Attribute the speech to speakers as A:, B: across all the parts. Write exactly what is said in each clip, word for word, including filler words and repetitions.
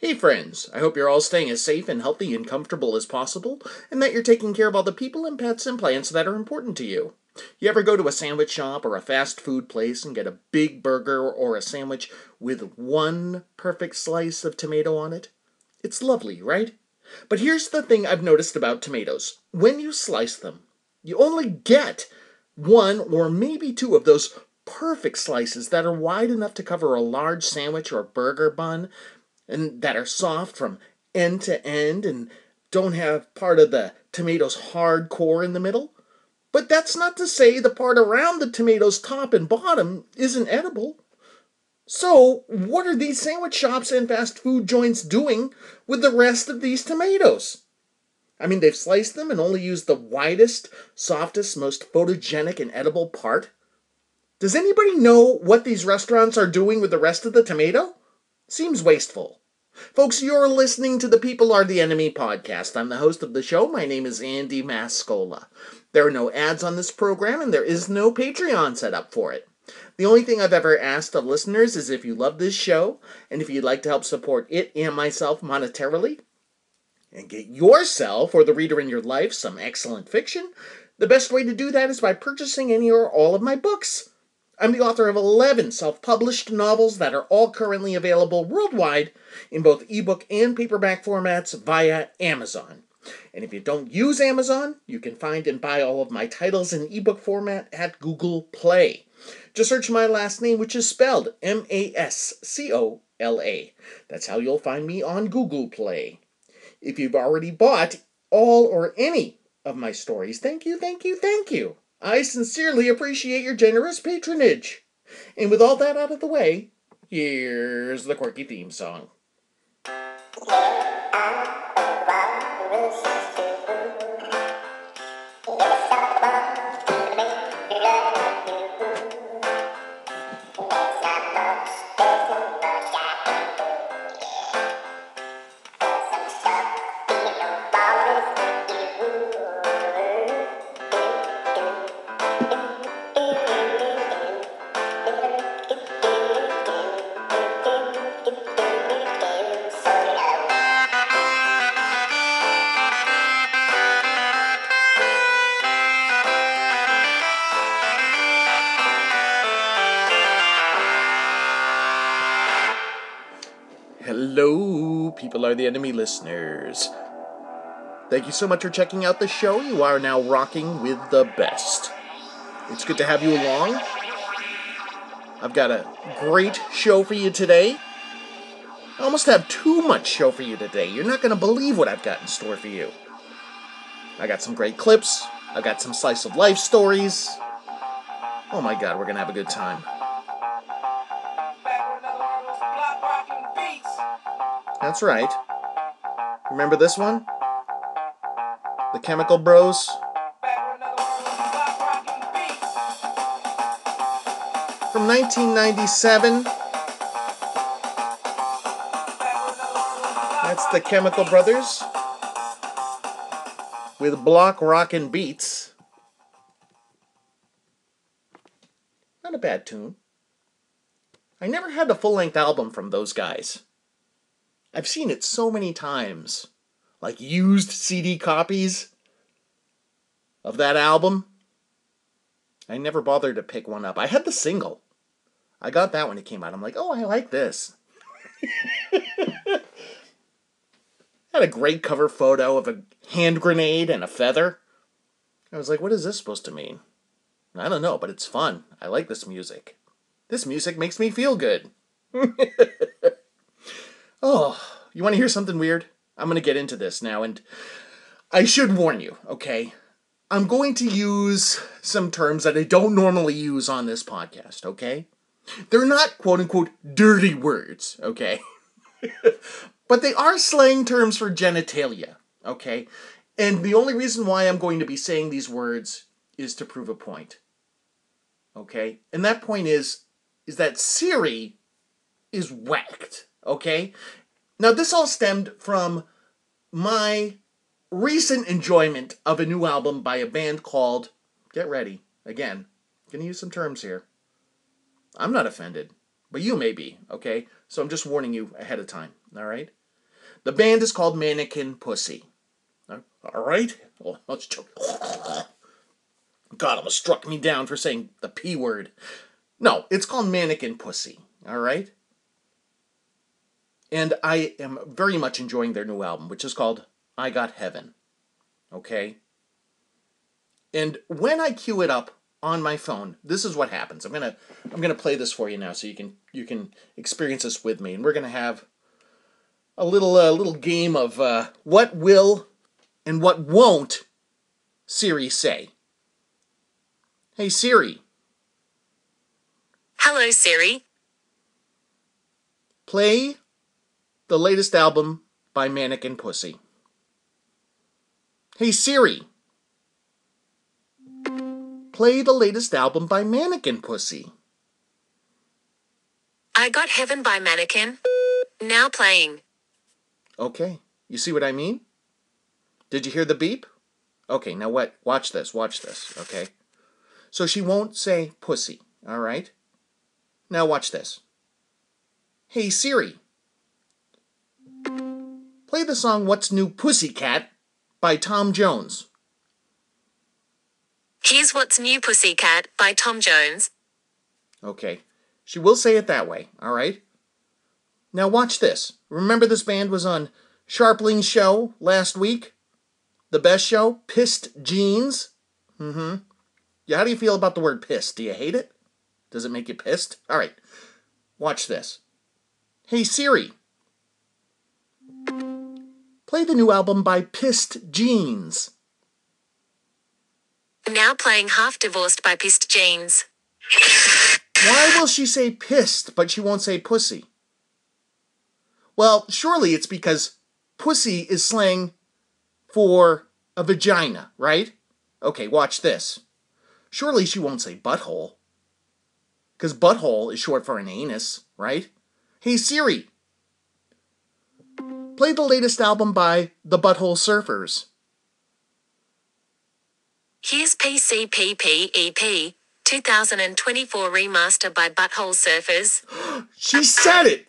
A: Hey friends, I hope you're all staying as safe and healthy and comfortable as possible, and that you're taking care of all the people and pets and plants that are important to you. You ever go to a sandwich shop or a fast food place and get a big burger or a sandwich with one perfect slice of tomato on it? It's lovely, right? But here's the thing I've noticed about tomatoes. When you slice them, you only get one or maybe two of those perfect slices that are wide enough to cover a large sandwich or burger bun, and that are soft from end to end and don't have part of the tomato's hard core in the middle. But that's not to say the part around the tomato's top and bottom isn't edible. So, what are these sandwich shops and fast food joints doing with the rest of these tomatoes? I mean, they've sliced them and only used the widest, softest, most photogenic and edible part. Does anybody know what these restaurants are doing with the rest of the tomato? Seems wasteful. Folks, you're listening to the People Are the Enemy podcast. I'm the host of the show. My name is Andy Mascola. There are no ads on this program, and there is no Patreon set up for it. The only thing I've ever asked of listeners is if you love this show, and if you'd like to help support it and myself monetarily, and get yourself or the reader in your life some excellent fiction, the best way to do that is by purchasing any or all of my books. I'm the author of eleven self-published novels that are all currently available worldwide in both ebook and paperback formats via Amazon. And if you don't use Amazon, you can find and buy all of my titles in ebook format at Google Play. Just search my last name, which is spelled M A S C O L A. That's how you'll find me on Google Play. If you've already bought all or any of my stories, thank you, thank you, thank you. I sincerely appreciate your generous patronage. And with all that out of the way, here's the quirky theme song. Hello, People Are the Enemy listeners. Thank you so much for checking out the show. You are now rocking with the best. It's good to have you along. I've got a great show for you today. I almost have too much show for you today. You're not going to believe what I've got in store for you. I got some great clips. I've got some slice of life stories. Oh my God, we're going to have a good time. That's right. Remember this one? The Chemical Bros? From nineteen ninety-seven. That's the Chemical Brothers with Block Rockin' Beats. Not a bad tune. I never had a full-length album from those guys. I've seen it so many times. Like used C D copies of that album. I never bothered to pick one up. I had the single. I got that when it came out. I'm like, oh, I like this. Had a great cover photo of a hand grenade and a feather. I was like, what is this supposed to mean? I don't know, but it's fun. I like this music. This music makes me feel good. Oh, you want to hear something weird? I'm going to get into this now, and I should warn you, okay? I'm going to use some terms that I don't normally use on this podcast, okay? They're not quote-unquote dirty words, okay? But they are slang terms for genitalia, okay? And the only reason why I'm going to be saying these words is to prove a point, okay? And that point is, is that Siri is whacked, okay? Now, this all stemmed from my recent enjoyment of a new album by a band called, get ready, again, gonna use some terms here. I'm not offended, but you may be, okay? So I'm just warning you ahead of time, all right? The band is called Mannequin Pussy. All right? Well, let's choke. God, almost struck me down for saying the P word. No, it's called Mannequin Pussy. All right? And I am very much enjoying their new album, which is called I Got Heaven. Okay? And when I cue it up on my phone, this is what happens. I'm gonna I'm gonna play this for you now, so you can you can experience this with me, and we're gonna have a little uh, little game of uh, what will and what won't Siri say. Hey Siri.
B: Hello Siri.
A: Play the latest album by Mannequin Pussy. Hey Siri. Play the latest album by Mannequin Pussy.
B: I Got Heaven by Mannequin. Now playing.
A: Okay, you see what I mean? Did you hear the beep? Okay, now what? Watch this, watch this, okay? So she won't say pussy, all right? Now watch this. Hey Siri. Play the song What's New Pussycat by Tom Jones.
B: Here's What's New Pussycat by Tom Jones.
A: Okay. She will say it that way, all right? Now watch this. Remember this band was on Sharpling's show last week? The best show? Pissed Jeans? Mm-hmm. Yeah, how do you feel about the word pissed? Do you hate it? Does it make you pissed? All right. Watch this. Hey Siri. Play the new album by Pissed Jeans.
B: Now playing Half Divorced by Pissed Jeans.
A: Why will she say pissed, but she won't say pussy? Well, surely it's because pussy is slang for a vagina, right? Okay, watch this. Surely she won't say butthole. Because butthole is short for an anus, right? Hey Siri. Play the latest album by the Butthole Surfers.
B: Here's P C P P E P two thousand twenty-four remaster by Butthole Surfers.
A: She said it!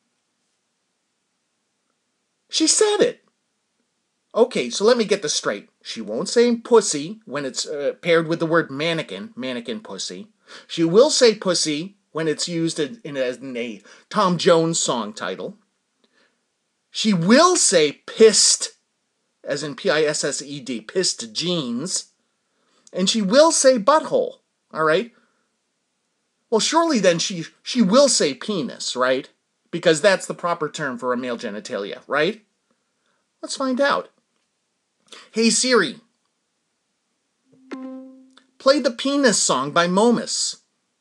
A: She said it! Okay, so let me get this straight. She won't say pussy when it's uh, paired with the word mannequin, mannequin pussy. She will say pussy when it's used in, in, a, in a Tom Jones song title. She will say pissed, as in P I S S E D, pissed jeans. And she will say butthole, all right? Well, surely then she, she will say penis, right? Because that's the proper term for a male genitalia, right? Let's find out. Hey Siri. Play the penis song by Momus.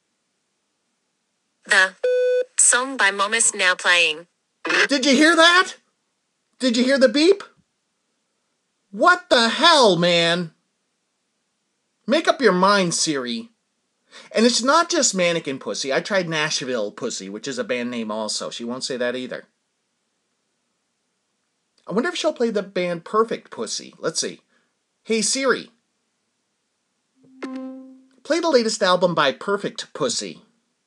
B: The song by Momus now playing.
A: Did you hear that? Did you hear the beep? What the hell, man? Make up your mind, Siri. And it's not just Mannequin Pussy. I tried Nashville Pussy, which is a band name also. She won't say that either. I wonder if she'll play the band Perfect Pussy. Let's see. Hey, Siri. Play the latest album by Perfect Pussy.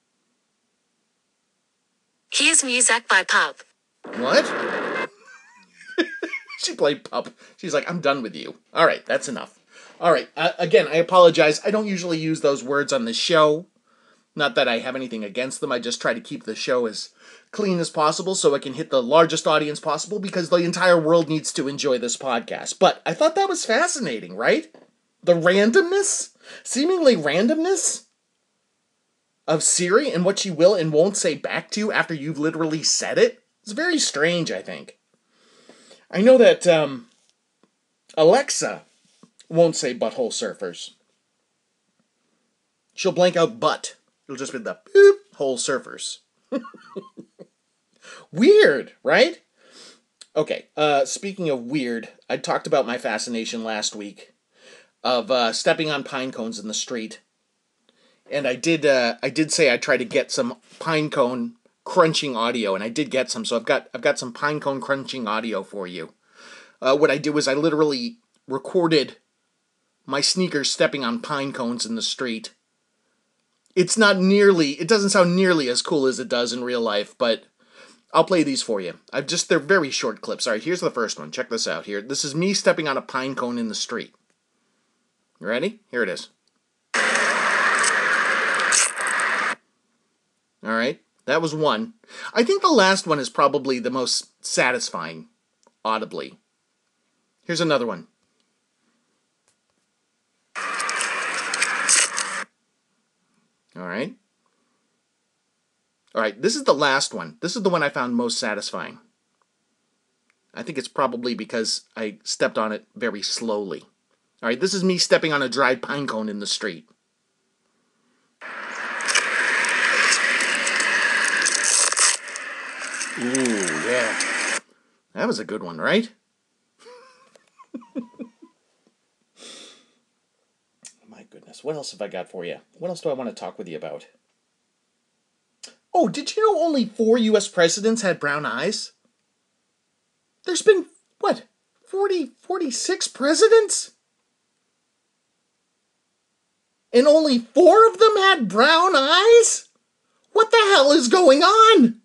B: Here's Muzak by Pup.
A: What? She played Pup. She's like, I'm done with you. All right, that's enough. All right, uh, again, I apologize. I don't usually use those words on the show. Not that I have anything against them. I just try to keep the show as clean as possible so it can hit the largest audience possible because the entire world needs to enjoy this podcast. But I thought that was fascinating, right? The randomness, seemingly randomness of Siri and what she will and won't say back to you after you've literally said it. It's very strange, I think. I know that um, Alexa won't say Butthole Surfers. She'll blank out butt. It'll just be the boop, hole surfers. Weird, right? Okay, uh, speaking of weird, I talked about my fascination last week of uh, stepping on pine cones in the street. And I did uh, I did say I tried to get some pine cone crunching audio, and I did get some, so I've got I've got some pine cone crunching audio for you. Uh, what I did was I literally recorded my sneakers stepping on pine cones in the street. It's not nearly, it doesn't sound nearly as cool as it does in real life, but I'll play these for you. I've just, they're very short clips. All right, here's the first one. Check this out here. This is me stepping on a pine cone in the street. You ready? Here it is. All right, that was one. I think the last one is probably the most satisfying, audibly. Here's another one. All right. All right, this is the last one. This is the one I found most satisfying. I think it's probably because I stepped on it very slowly. All right, this is me stepping on a dried pine cone in the street. Ooh, yeah. That was a good one, right? My goodness, what else have I got for you? What else do I want to talk with you about? Oh, did you know only four U S presidents had brown eyes? There's been, what, forty, forty-six presidents? And only four of them had brown eyes? What the hell is going on?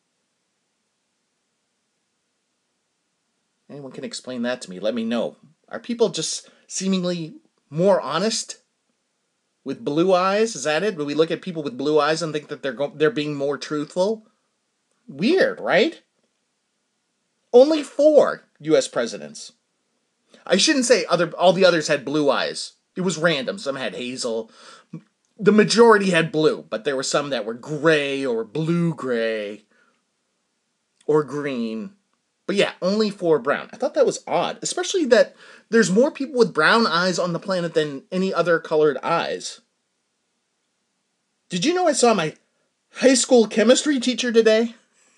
A: Anyone can explain that to me. Let me know. Are people just seemingly more honest with blue eyes? Is that it? Do we look at people with blue eyes and think that they're go- they're being more truthful? Weird, right? Only four U S presidents. I shouldn't say other. all the others had blue eyes. It was random. Some had hazel. The majority had blue, but there were some that were gray or blue-gray or green. But yeah, only four brown. I thought that was odd, especially that there's more people with brown eyes on the planet than any other colored eyes. Did you know I saw my high school chemistry teacher today?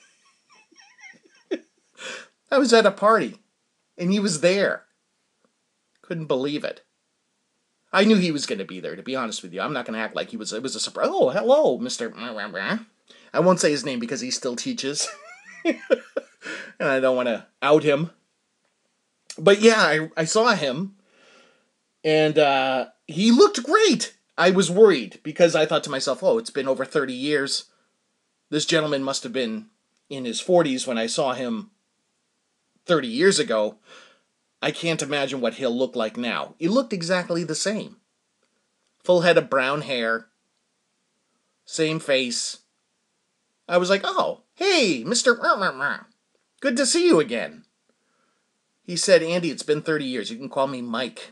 A: I was at a party, and he was there. Couldn't believe it. I knew he was going to be there, to be honest with you. I'm not going to act like he was, it was a surprise. Oh, hello, Mister I won't say his name because he still teaches. And I don't want to out him. But yeah, I, I saw him. And uh, he looked great. I was worried because I thought to myself, oh, it's been over thirty years. This gentleman must have been in his forties when I saw him thirty years ago. I can't imagine what he'll look like now. He looked exactly the same. Full head of brown hair. Same face. I was like, oh, hey, Mister Good to see you again. He said, Andy, it's been thirty years. You can call me Mike.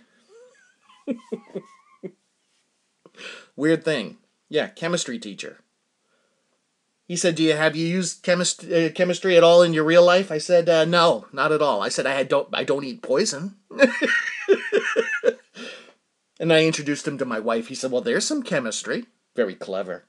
A: Weird thing. Yeah, chemistry teacher. He said, do you have you used chemist, uh, chemistry at all in your real life? I said, uh, no, not at all. I said, I had don't I don't eat poison. And I introduced him to my wife. He said, well, there's some chemistry. Very clever.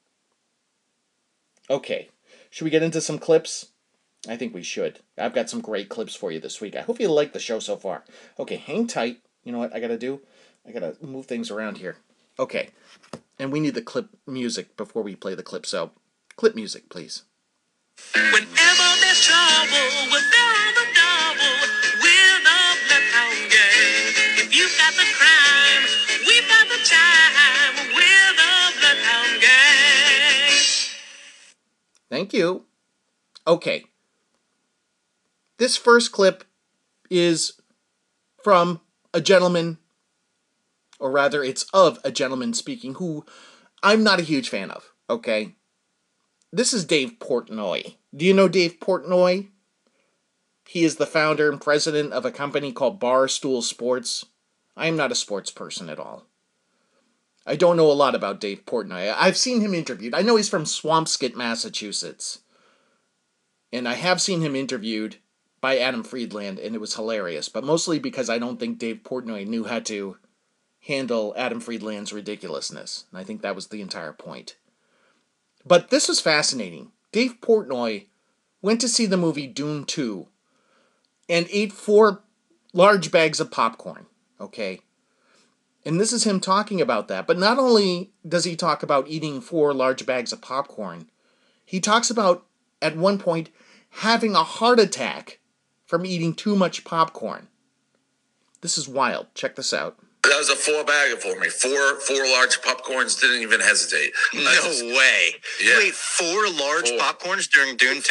A: Okay, should we get into some clips? I think we should. I've got some great clips for you this week. I hope you like the show so far. Okay, hang tight. You know what I gotta do? I gotta move things around here. Okay, and we need the clip music before we play the clip, so clip music, please.
C: Whenever there's trouble, we're there on the double with a bloodhound gang. If you've got the crime, we've got the time with a bloodhound gang.
A: Thank you. Okay. This first clip is from a gentleman, or rather it's of a gentleman speaking, who I'm not a huge fan of, okay? This is Dave Portnoy. Do you know Dave Portnoy? He is the founder and president of a company called Barstool Sports. I am not a sports person at all. I don't know a lot about Dave Portnoy. I've seen him interviewed. I know he's from Swampscott, Massachusetts. And I have seen him interviewed by Adam Friedland, and it was hilarious. But mostly because I don't think Dave Portnoy knew how to handle Adam Friedland's ridiculousness. And I think that was the entire point. But this was fascinating. Dave Portnoy went to see the movie Dune two and ate four large bags of popcorn, okay? And this is him talking about that. But not only does he talk about eating four large bags of popcorn, he talks about, at one point, having a heart attack from eating too much popcorn. This is wild. Check this out.
D: That was a full bagger for me. Four four large popcorns, didn't even hesitate.
E: No way.
D: Yeah.
E: You ate four large
D: Four.
E: popcorns during Dune two?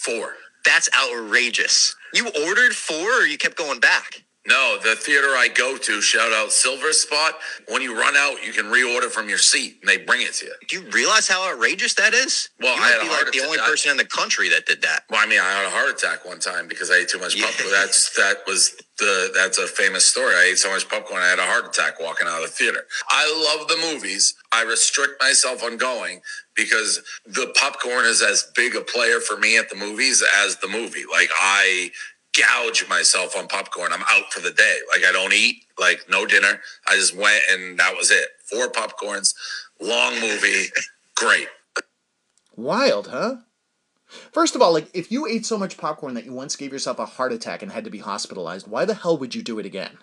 D: Four.
E: That's outrageous. You ordered four or you kept going back?
D: No, the theater I go to, shout out Silver Spot, when you run out, you can reorder from your seat, and they bring it to you.
E: Do you realize how outrageous that is?
D: Well,
E: you
D: I
E: might
D: had a
E: be
D: heart
E: like the
D: attack.
E: only person in the country that did that.
D: Well, I mean, I had a heart attack one time because I ate too much
E: Yeah.
D: popcorn. That's that was the that's a famous story. I ate so much popcorn, I had a heart attack walking out of the theater. I love the movies. I restrict myself on going because the popcorn is as big a player for me at the movies as the movie. Like, I gouge myself on popcorn. I'm out for the day. Like, I don't eat, like, no dinner. I just went and that was it. Four popcorns, long movie, great.
A: Wild, huh? First of all, like, if you ate so much popcorn that you once gave yourself a heart attack and had to be hospitalized, why the hell would you do it again?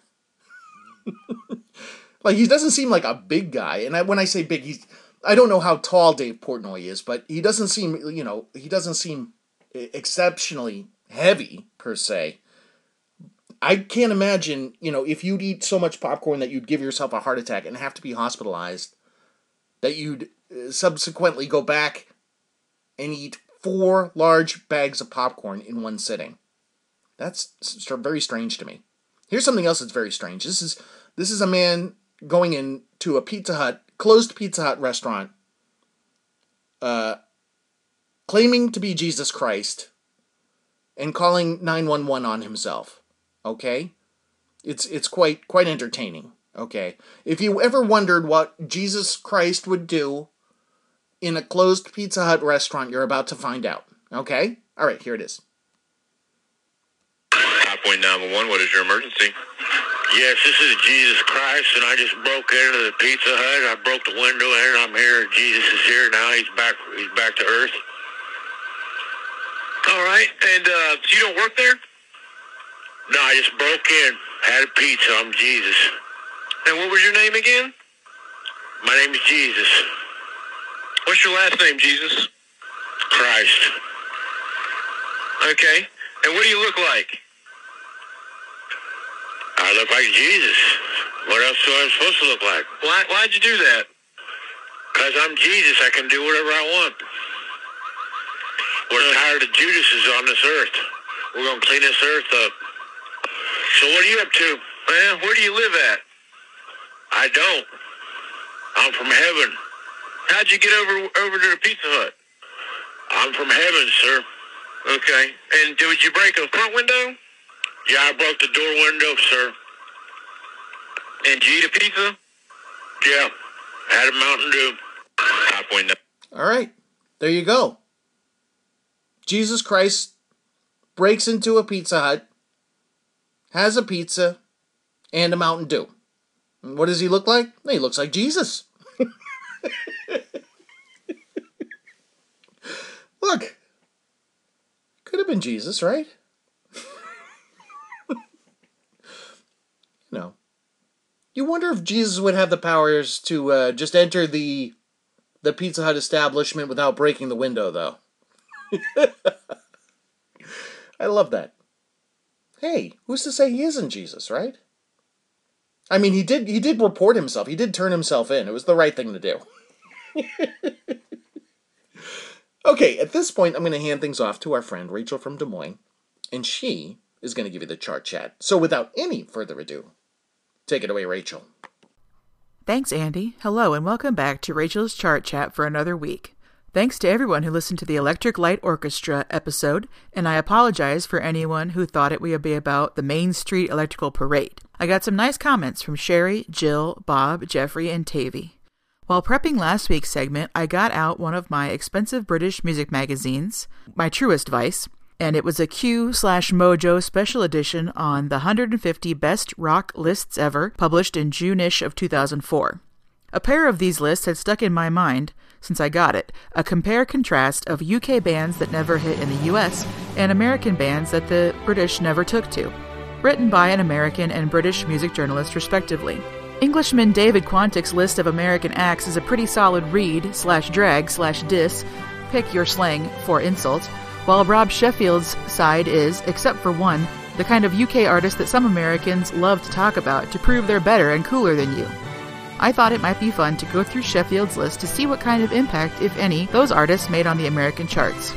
A: Like, he doesn't seem like a big guy. And I, when I say big, he's, I don't know how tall Dave Portnoy is, but he doesn't seem, you know, he doesn't seem exceptionally heavy, per se. I can't imagine, you know, if you'd eat so much popcorn that you'd give yourself a heart attack and have to be hospitalized, that you'd subsequently go back and eat four large bags of popcorn in one sitting. That's very strange to me. Here's something else that's very strange. This is this is a man going into a Pizza Hut, closed Pizza Hut restaurant, uh, claiming to be Jesus Christ, and calling nine one one on himself. Okay? It's it's quite quite entertaining. Okay? If you ever wondered what Jesus Christ would do in a closed Pizza Hut restaurant, you're about to find out. Okay? Alright, here it is.
F: five point nine one one, what is your emergency? Yes, this is Jesus Christ, and I just broke into the Pizza Hut. I broke the window in. I'm here. Jesus is here now. He's back. He's back to earth. All right, and uh, so you don't work there? No, I just broke in. Had a pizza. I'm Jesus. And what was your name again? My name is Jesus. What's your last name, Jesus? Christ. Okay. And what do you look like? I look like Jesus. What else do I supposed to look like? Why, why'd you do that? Because I'm Jesus. I can do whatever I want. We're tired of Judases on this earth. We're going to clean this earth up. So what are you up to? Man, where do you live at? I don't. I'm from heaven. How'd you get over over to the Pizza Hut? I'm from heaven, sir. Okay. And did you break a front window? Yeah, I broke the door window, sir. And did you eat a pizza? Yeah. Had a Mountain Dew. five point nine.
A: Alright, there you go. Jesus Christ breaks into a Pizza Hut, has a pizza, and a Mountain Dew. And what does he look like? He looks like Jesus. Look, could have been Jesus, right? You know, you wonder if Jesus would have the powers to uh, just enter the the Pizza Hut establishment without breaking the window, though. I love that. Hey, who's to say he isn't Jesus, right? I mean, he did he did report himself. He did turn himself in. It was the right thing to do. Okay, at this point, I'm going to hand things off to our friend Rachel from Des Moines, and she is going to give you the chart chat. So without any further ado, take it away, Rachel.
G: Thanks, Andy. Hello, and welcome back to Rachel's Chart Chat for another week. Thanks to everyone who listened to the Electric Light Orchestra episode, and I apologize for anyone who thought it would be about the Main Street Electrical Parade. I got some nice comments from Sherry, Jill, Bob, Jeffrey, and Tavy. While prepping last week's segment, I got out one of my expensive British music magazines, My Truest Vice, and it was a Q slash Mojo special edition on the one hundred fifty best rock lists ever, published in June-ish of two thousand four. A pair of these lists had stuck in my mind since I got it, a compare-contrast of U K bands that never hit in the U S and American bands that the British never took to, written by an American and British music journalist respectively. Englishman David Quantick's list of American acts is a pretty solid read slash drag slash diss, pick your slang for insult, while Rob Sheffield's side is, except for one, the kind of U K artist that some Americans love to talk about to prove they're better and cooler than you. I thought it might be fun to go through Sheffield's list to see what kind of impact, if any, those artists made on the American charts.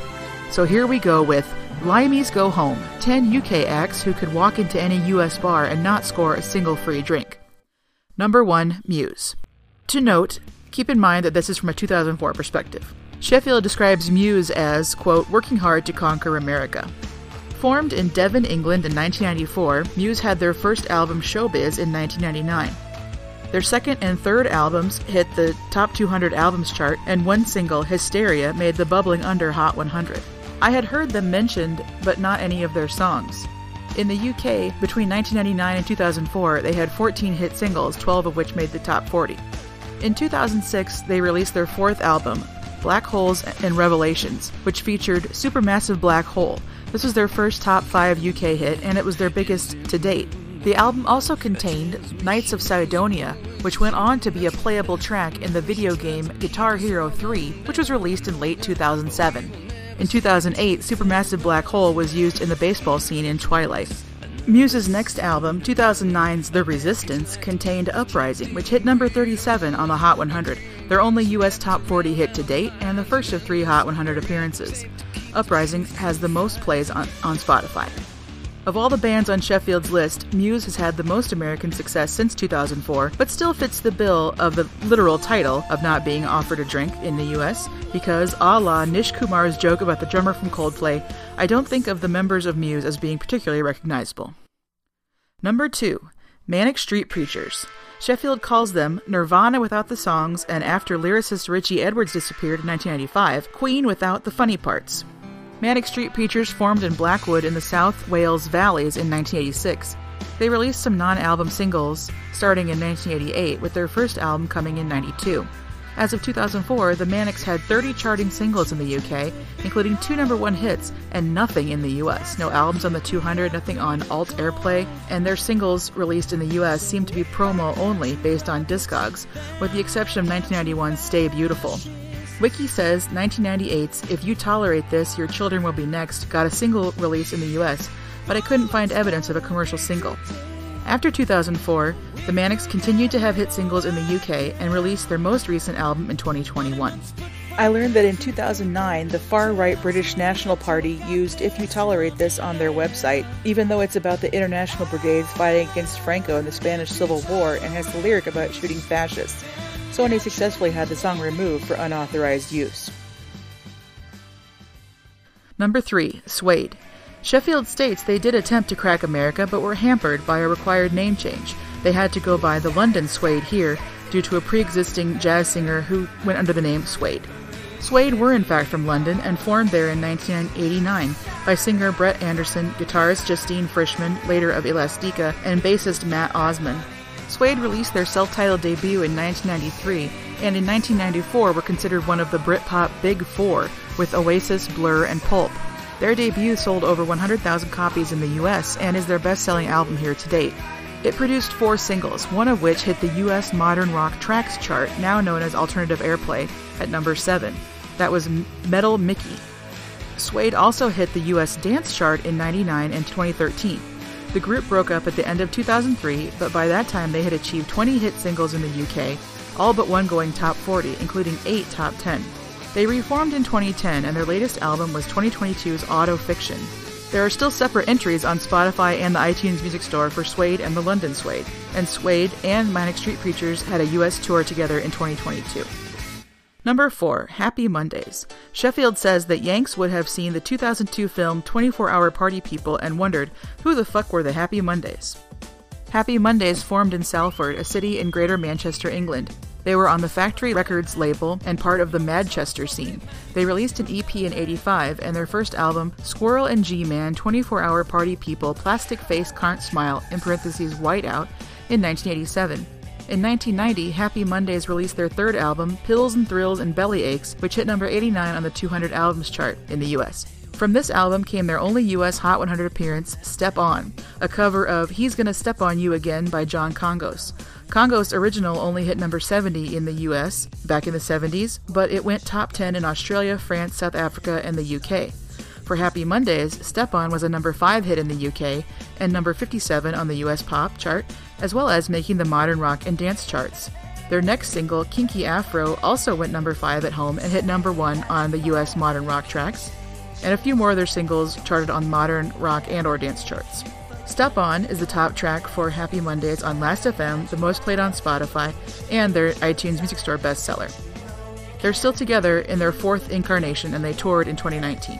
G: So here we go with Limeys Go Home, ten U K acts who could walk into any U S bar and not score a single free drink. Number one, Muse. To note, keep in mind that this is from a two thousand four perspective. Sheffield describes Muse as, quote, working hard to conquer America. Formed in Devon, England in nineteen ninety-four, Muse had their first album Showbiz in nineteen ninety-nine. Their second and third albums hit the top two hundred albums chart, and one single, Hysteria, made the Bubbling Under Hot one hundred. I had heard them mentioned, but not any of their songs. In the U K, between nineteen ninety-nine and two thousand four, they had fourteen hit singles, twelve of which made the top forty. In two thousand six, they released their fourth album, Black Holes and Revelations, which featured Supermassive Black Hole. This was their first top five U K hit, and it was their biggest to date. The album also contained Knights of Sidonia, which went on to be a playable track in the video game Guitar Hero three, which was released in late two thousand seven. In two thousand eight, Supermassive Black Hole was used in the baseball scene in Twilight. Muse's next album, two thousand nine's The Resistance, contained Uprising, which hit number thirty-seven on the Hot one hundred, their only U S top forty hit to date, and the first of three Hot one hundred appearances. Uprising has the most plays on, on Spotify. Of all the bands on Sheffield's list, Muse has had the most American success since two thousand four, but still fits the bill of the literal title of not being offered a drink in the U S, because, a la Nish Kumar's joke about the drummer from Coldplay, I don't think of the members of Muse as being particularly recognizable. Number two, Manic Street Preachers. Sheffield calls them Nirvana without the songs, and after lyricist Richie Edwards disappeared in nineteen ninety-five, Queen without the funny parts. Manic Street Preachers formed in Blackwood in the South Wales Valleys in nineteen eighty-six. They released some non-album singles starting in nineteen eighty-eight, with their first album coming in ninety-two. As of two thousand four, the Manics had thirty charting singles in the U K, including two number one hits, and nothing in the U S. No albums on the two hundred, nothing on Alt Airplay, and their singles released in the U S seem to be promo only based on Discogs, with the exception of nineteen ninety-one's Stay Beautiful. Wiki says nineteen ninety-eight's If You Tolerate This, Your Children Will Be Next got a single release in the U S, but I couldn't find evidence of a commercial single. After two thousand four, the Manics continued to have hit singles in the U K and released their most recent album in twenty twenty-one. I learned that in two thousand nine, the far-right British National Party used If You Tolerate This on their website, even though it's about the international brigades fighting against Franco in the Spanish Civil War and has the lyric about shooting fascists. Sony successfully had the song removed for unauthorized use. Number three, Suede. Sheffield states they did attempt to crack America, but were hampered by a required name change. They had to go by the London Suede here, due to a pre-existing jazz singer who went under the name Suede. Suede were in fact from London and formed there in nineteen eighty-nine by singer Brett Anderson, guitarist Justine Frischman, later of Elastica, and bassist Matt Osman. Suede released their self-titled debut in nineteen ninety-three, and in nineteen ninety-four were considered one of the Britpop Big Four, with Oasis, Blur, and Pulp. Their debut sold over one hundred thousand copies in the U S and is their best-selling album here to date. It produced four singles, one of which hit the U S Modern Rock Tracks chart, now known as Alternative Airplay, at number seven. That was Metal Mickey. Suede also hit the U S Dance chart in ninety-nine and twenty thirteen. The group broke up at the end of two thousand three, but by that time they had achieved twenty hit singles in the U K, all but one going top forty, including eight top ten. They reformed in twenty ten, and their latest album was twenty twenty-two's Auto Fiction. There are still separate entries on Spotify and the iTunes Music Store for Suede and the London Suede, and Suede and Manic Street Preachers had a U S tour together in twenty twenty-two. Number four, Happy Mondays. Sheffield says that Yanks would have seen the two thousand two film twenty-four hour Party People and wondered, who the fuck were the Happy Mondays? Happy Mondays formed in Salford, a city in Greater Manchester, England. They were on the Factory Records label and part of the Manchester scene. They released an E P in eighty-five, and their first album, Squirrel and G-Man, twenty-four hour Party People, Plastic Face Can't Smile, in parentheses Whiteout, in nineteen eighty-seven. In nineteen ninety, Happy Mondays released their third album, Pills and Thrills and Belly Aches, which hit number eighty-nine on the two hundred albums chart in the U S. From this album came their only U S Hot one hundred appearance, Step On, a cover of He's Gonna Step On You Again by John Congos. Congos' original only hit number seventy in the U S back in the seventies, but it went top ten in Australia, France, South Africa, and the U K. For Happy Mondays, Step On was a number five hit in the U K and number fifty-seven on the U S pop chart, as well as making the modern rock and dance charts. Their next single, Kinky Afro, also went number five at home and hit number one on the U S modern rock tracks. and a few more of their singles charted on modern, rock, and or dance charts. Step On is the top track for Happy Mondays on Last F M, the most played on Spotify, and their iTunes Music Store bestseller. They're still together in their fourth incarnation, and they toured in twenty nineteen.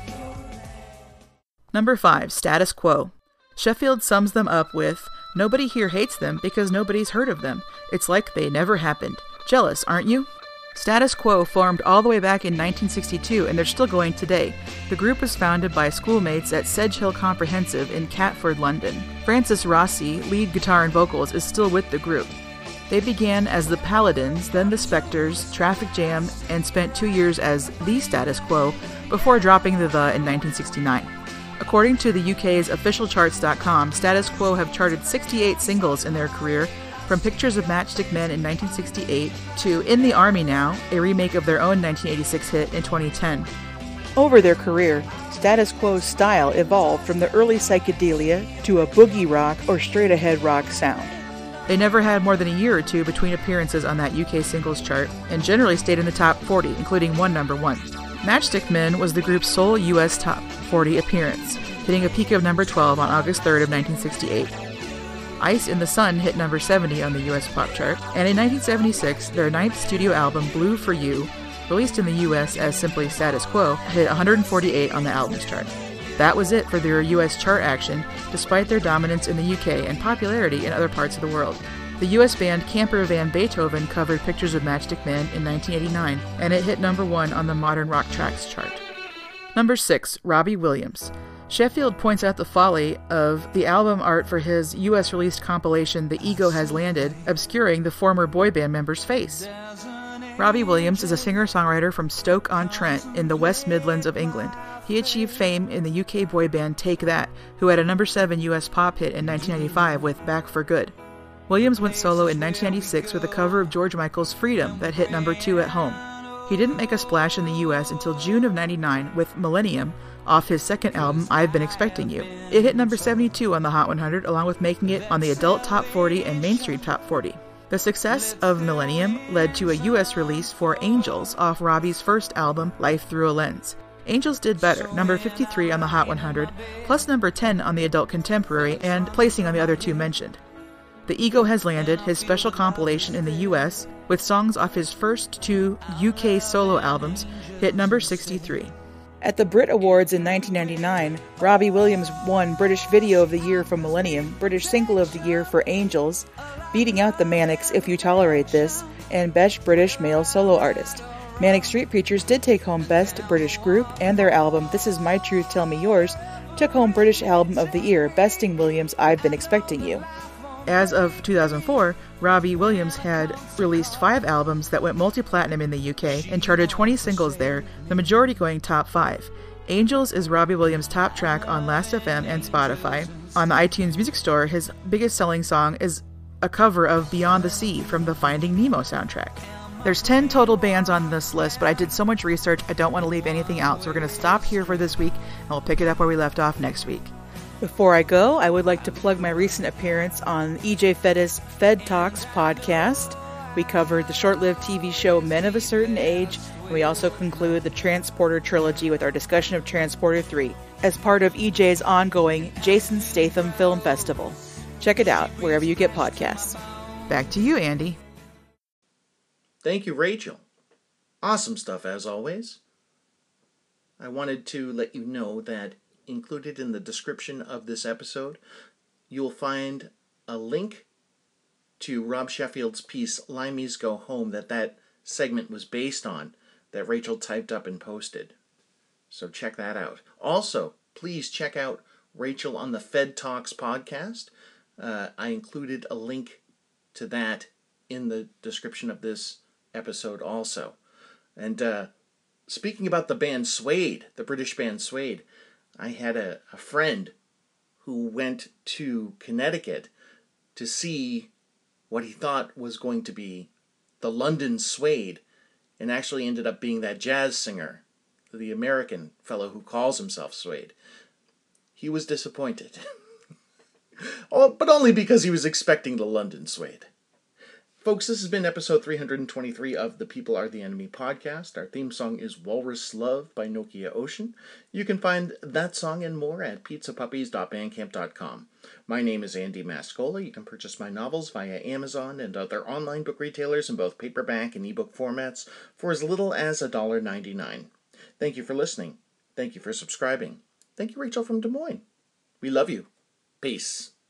G: Number five, Status Quo. Sheffield sums them up with, "Nobody here hates them because nobody's heard of them. It's like they never happened. Jealous, aren't you?" Status Quo formed all the way back in nineteen sixty-two, and they're still going today. The group was founded by schoolmates at Sedge Hill Comprehensive in Catford, London. Francis Rossi, lead guitar and vocals, is still with the group. They began as the Paladins, then the Spectres, Traffic Jam, and spent two years as the Status Quo before dropping the the in nineteen sixty-nine. According to the U K's official charts dot com, Status Quo have charted sixty-eight singles in their career, from Pictures of Matchstick Men in nineteen sixty-eight to In the Army Now, a remake of their own nineteen eighty-six hit in twenty ten. Over their career, Status Quo's style evolved from the early psychedelia to a boogie rock or straight-ahead rock sound. They never had more than a year or two between appearances on that U K singles chart, and generally stayed in the top forty, including one number one. Matchstick Men was the group's sole U S top forty appearance, hitting a peak of number twelve on August third of nineteen sixty-eight. Ice in the Sun hit number seventy on the U S pop chart, and in nineteen seventy-six, their ninth studio album, Blue for You, released in the U S as simply Status Quo, hit one hundred forty-eight on the albums chart. That was it for their U S chart action, despite their dominance in the U K and popularity in other parts of the world. The U S band Camper Van Beethoven covered Pictures of Matchstick Men in nineteen eighty-nine, and it hit number one on the Modern Rock Tracks chart. Number six, Robbie Williams. Sheffield points out the folly of the album art for his U S-released compilation The Ego Has Landed, obscuring the former boy band member's face. Robbie Williams is a singer-songwriter from Stoke-on-Trent in the West Midlands of England. He achieved fame in the U K boy band Take That, who had a number seven U S pop hit in nineteen ninety-five with Back for Good. Williams went solo in nineteen ninety-six with a cover of George Michael's Freedom that hit number two at home. He didn't make a splash in the U S until June of ninety-nine with Millennium, off his second album, I've Been Expecting You. It hit number seventy-two on the Hot one hundred, along with making it on the Adult Top forty and Mainstream Top forty. The success of Millennium led to a U S release for Angels off Robbie's first album, Life Through a Lens. Angels did better, number fifty-three on the Hot one hundred, plus number ten on the Adult Contemporary, and placing on the other two mentioned. The Ego Has Landed, his special compilation in the U S, with songs off his first two U K solo albums, hit number sixty-three. At the Brit Awards in nineteen ninety-nine, Robbie Williams won British Video of the Year for Millennium, British Single of the Year for Angels, beating out the Manics If You Tolerate This, and Best British Male Solo Artist. Manic Street Preachers did take home Best British Group, and their album This Is My Truth, Tell Me Yours took home British Album of the Year, besting Williams' I've Been Expecting You. As of two thousand four, Robbie Williams had released five albums that went multi-platinum in the U K and charted twenty singles there, the majority going top five. Angels is Robbie Williams' top track on Last F M and Spotify. On the iTunes Music Store, his biggest selling song is a cover of Beyond the Sea from the Finding Nemo soundtrack. There's ten total bands on this list, but I did so much research I don't want to leave anything out, so we're going to stop here for this week, and we'll pick it up where we left off next week. Before I go, I would like to plug my recent appearance on E J Fedda's Fed Talks podcast. We covered the short-lived T V show Men of a Certain Age, and we also conclude the Transporter trilogy with our discussion of Transporter three, as part of E J's ongoing Jason Statham Film Festival. Check it out wherever you get podcasts. Back to you, Andy.
A: Thank you, Rachel. Awesome stuff, as always. I wanted to let you know that included in the description of this episode, you'll find a link to Rob Sheffield's piece, Limeys Go Home, that that segment was based on, that Rachel typed up and posted. So check that out. Also, please check out Rachel on the Fed Talks podcast. Uh, I included a link to that in the description of this episode also. And uh, speaking about the band Suede, the British band Suede, I had a, a friend who went to Connecticut to see what he thought was going to be the London Suede, and actually ended up being that jazz singer, the American fellow who calls himself Suede. He was disappointed. Oh, but only because he was expecting the London Suede. Folks, this has been episode three hundred twenty-three of the People Are the Enemy podcast. Our theme song is Walrus Love by Nokia Ocean. You can find that song and more at pizza puppies dot bandcamp dot com. My name is Andy Mascola. You can purchase my novels via Amazon and other online book retailers in both paperback and ebook formats for as little as one dollar and ninety-nine cents. Thank you for listening. Thank you for subscribing. Thank you, Rachel from Des Moines. We love you. Peace.